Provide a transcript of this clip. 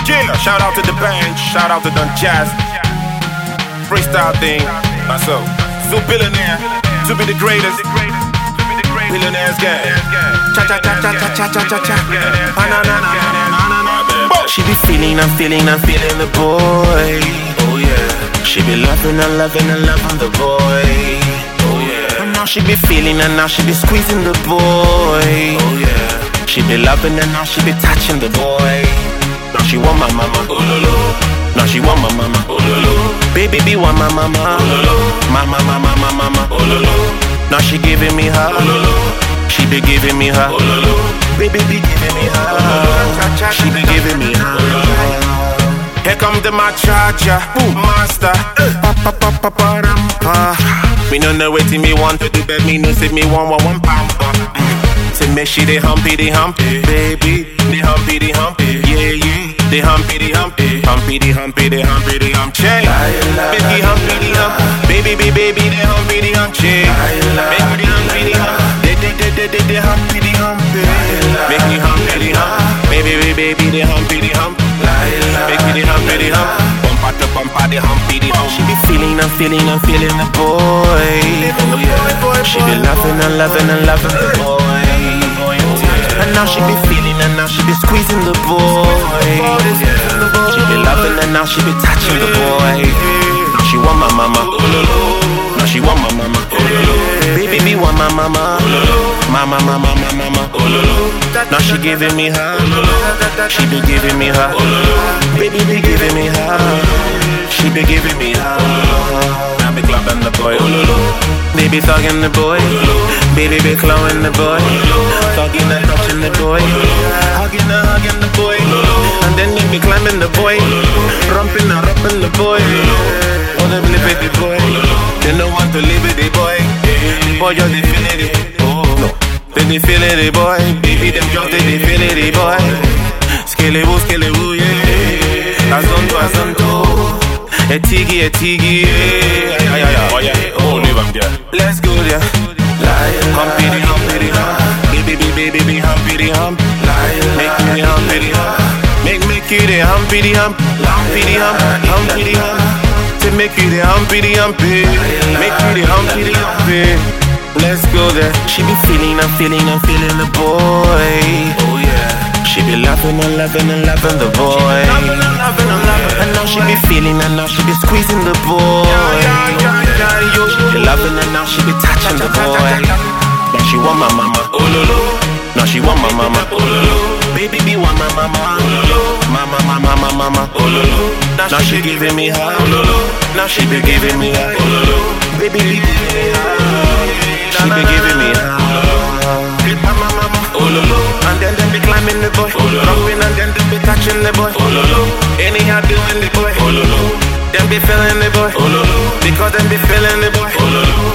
Yeah, shout out to the band, shout out to Don Jazz. Freestyle thing, myself. Still billionaire, to be the greatest. Billionaire's gang. Cha cha cha cha cha cha cha cha. She be feeling, I'm feeling the boy. Oh yeah. She be loving and loving and loving the boy. Oh yeah. And now she be feeling and now she be squeezing the boy. Oh yeah. She be loving and now she be touching the boy. Now she want my mama. Oh lolo. Now she want my mama. Oh lolo. Baby be want my mama. Oh lolo. Mama, mama, mama, mama. Oh lolo. Now she giving me her. Oh lolo. She be giving me her. Oh lolo. Baby be giving me her. She be giving me her. Here come the macha-cha, master. Me no know wetin me want to do, but me know say me want pamper. Say me she the humpy, baby, the humpy, yeah yeah, the humpy, humpy the humpy, check. Baby humpy the hump, baby the humpy, check. Baby the humpy, the humpy, make me humpy the hump, baby the humpy, make me the humpy, bumper to bumper the humpy. She be feeling, I'm feeling the boy. She be loving and loving and loving the boy. And now she be feeling and now she be squeezing the boy. She be loving and now she be touching the boy. Now she want my mama. Now she want my mama. Baby be want my mama. Mama, mama, mama, mama. Now she giving me her. She be giving me her. Baby be giving me her. She be giving me her. Now be clubbing the boy. Baby thugging the boy. Baby be clawing the boy. Thugging and touching the boy. Hugging and hugging the boy. And then they be climbing the boy. Rumping and rumping the boy. Oh, they live with the boy. They don't want to live with the boy. The boy just they feeling it. Oh no. They feeling the boy. Baby them just they feeling the boy. Skelewu, yeah. Azonto. Etigi, yeah. Oh yeah, oh leave them there. Let's go there. Humpy, baby, humpy, hump. Make me humpy, hump. Make you the humpy, hump. Humpy, hump. To make you the humpy, make you the humpy. Let's go there. She be feeling, I'm feeling the boy. Oh yeah. She be loving and loving and loving the boy. And now she be feeling and now she be squeezing the boy. She be loving and now she be touching the boy. Now she want my mama. Oh lolo. Now she want my mama. Oh lolo. Baby be want my mama. Mama. Oh lolo. Now she giving me her. Oh lolo. Now she be giving me her. Oh lolo. Baby be giving me her. She be giving me her. Oh lolo. And then they be climbing the boy. Rumping and then they be touching the boy. Oh lolo. Anyhow doing the boy. Oh lolo. Them be feeling the boy. Oh lolo. Because them be feeling the boy. Oh lolo.